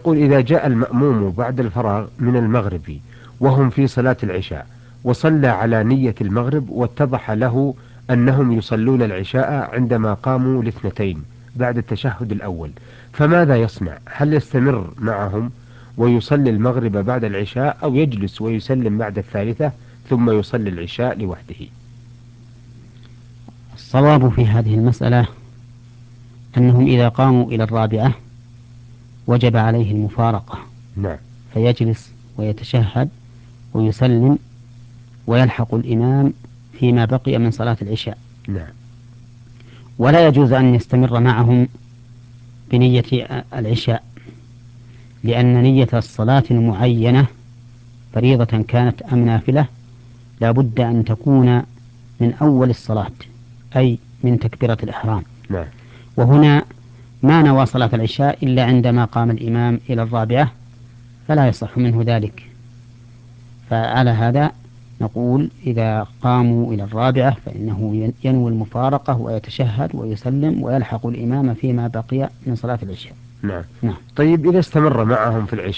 يقول: إذا جاء المأموم بعد الفراغ من المغرب وهم في صلاة العشاء وصلى على نية المغرب، واتضح له أنهم يصلون العشاء عندما قاموا لاثنتين بعد التشهد الأول، فماذا يصنع؟ هل يستمر معهم ويصلي المغرب بعد العشاء، أو يجلس ويسلم بعد الثالثة ثم يصلي العشاء لوحده؟ الصواب في هذه المسألة أنهم إذا قاموا إلى الرابعة وجب عليه المفارقة، نعم. فيجلس ويتشهد ويسلم ويلحق الإمام فيما بقي من صلاة العشاء. نعم. ولا يجوز أن يستمر معهم بنية العشاء، لأن نية الصلاة المعينة فريضة كانت أم نافلة لا بد أن تكون من أول الصلاة، أي من تكبيرة الإحرام. نعم. وهنا ما نوى صلاة العشاء إلا عندما قام الإمام إلى الرابعة، فلا يصح منه ذلك. فعلى هذا نقول إذا قاموا إلى الرابعة فإنه ينوي المفارقة ويتشهد ويسلم ويلحق الإمام فيما بقي من صلاة العشاء. نعم. نعم. طيب إذا استمر معهم في العشاء